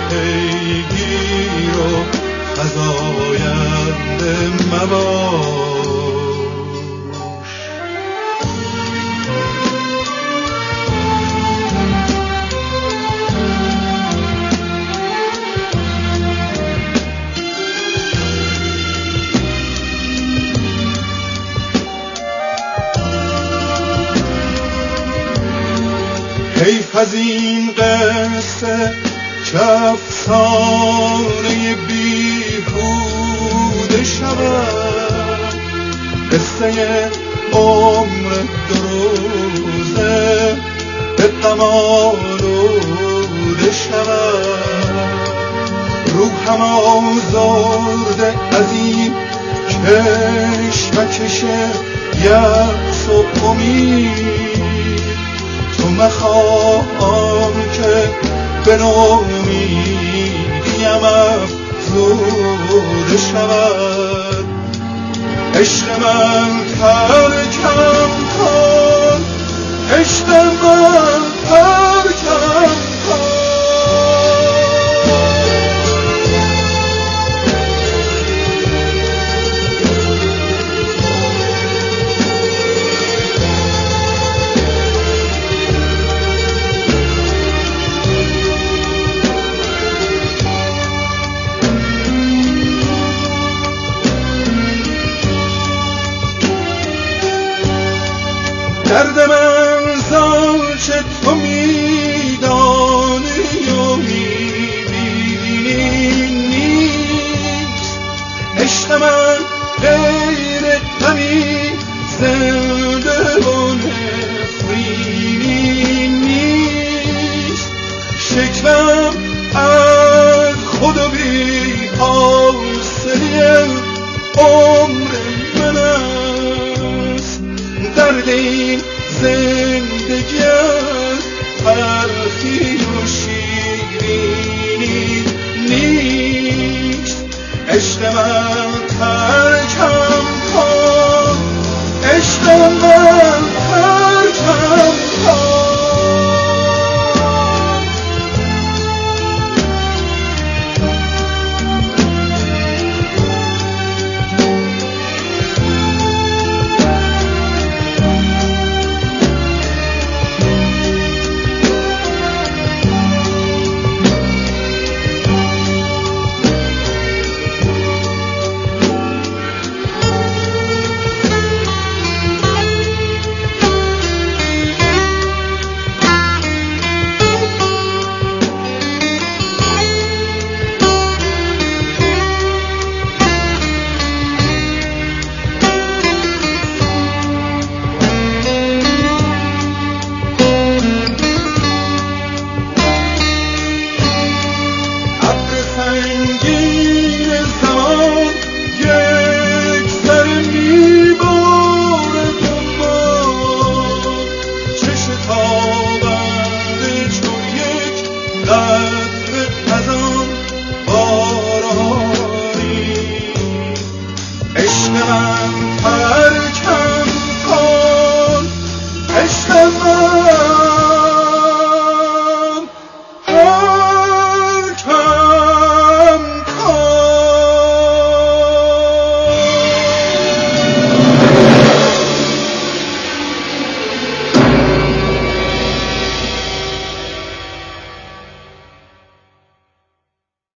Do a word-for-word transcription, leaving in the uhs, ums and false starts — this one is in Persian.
پیگیر و فزاینده مباش. حیف از این قصه که افسانه بیهوده شود، قصه عمر دو روزه به غم آلوده شود. روحم آزرده از این کشمکش یأس و امید، تو مخواه که به نومیدیم افزوده شود. عشق من ترکم کن، عشق من ترکم کن. درد من زانچه تو میدانی و میبینی نیست. عشق من غیر غمی زنده و نفرینی نیست. شکوم از خود و بی حاصلی عمر من است. درد این زندگی از تلخی و شیرینی نیست. عشق من ترکم کن، عشق من ترکم کن. در